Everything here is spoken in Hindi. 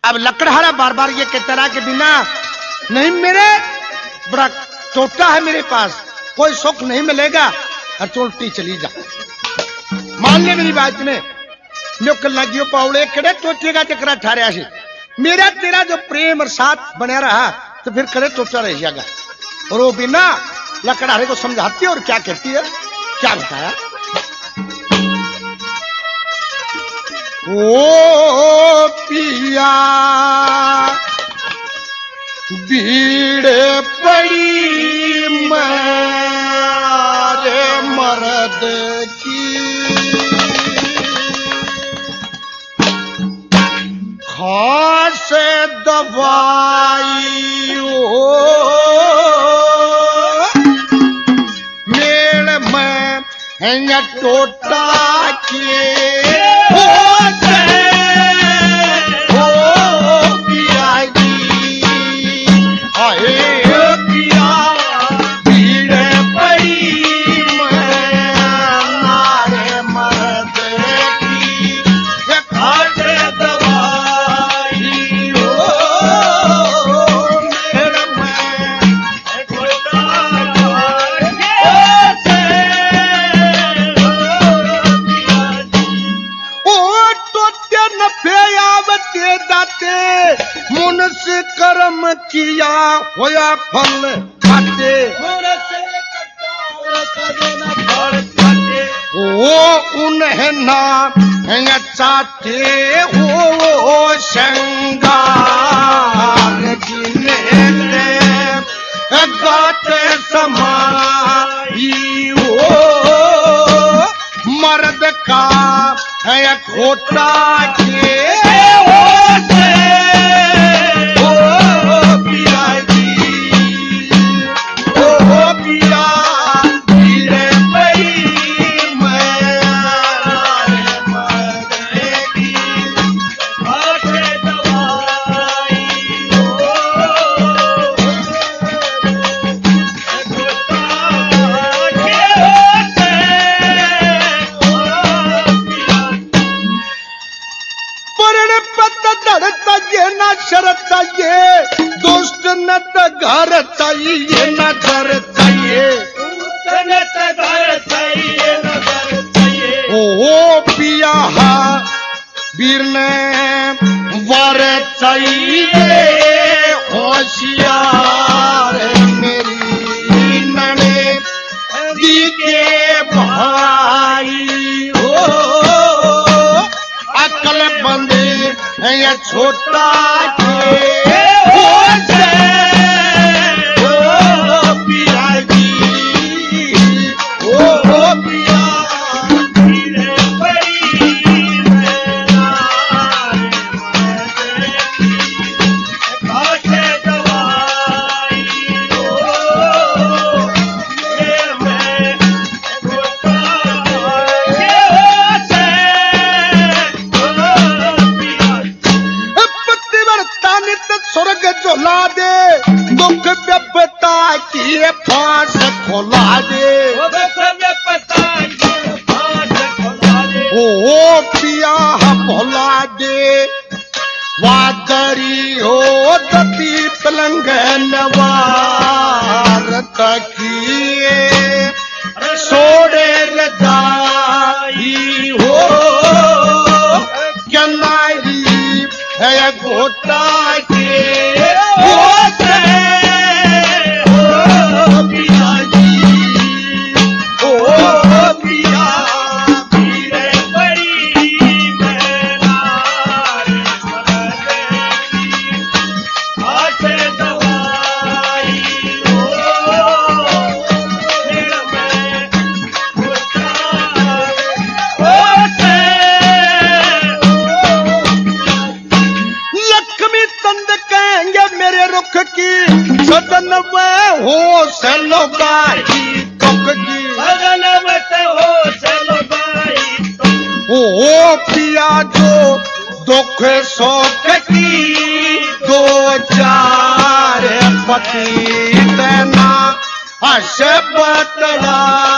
अब लकड़हारा बार बार ये कहता रहा कि बिना नहीं मेरे बड़ा टोटा है मेरे पास, कोई सुख नहीं मिलेगा और तू उल्टी चली जा। मान ले मेरी बात ने लोग लगियो पावड़े कड़े टोटेगा चकरा ठहरा से मेरा तेरा जो प्रेम और साथ बना रहा तो फिर कड़े टोटा रह जाएगा। और वो बिना लकड़हारे को समझाती है और क्या कहती है, क्या बताया। ओ पिया भीड़ पड़ी मारे मर्द की, खास दवाई हो मेल में है टोटा के कर्म किया होया फल खाते, वो उन्हें ना चाहते हो श्रृंगार जिन्हें गाते समाई हो मर्द का है खोटा के शरत ये दोस्त न तो घर चाहिए न घर चाहिए, ओ पिया वीर ने वर चाहिए होशियार मेरी नने दी के भाई हो अकल बंदे है छोटा फांस खोला दे, ओ पिया भोला दे वादरी हो दती पलंग नवार तकिए सोड़े रजाई हो क्या नारी है घोटा के सदन में हो सलो गाई टोकगी, ओ पिया जो दुख शोक की दो चार पति देना हस बतला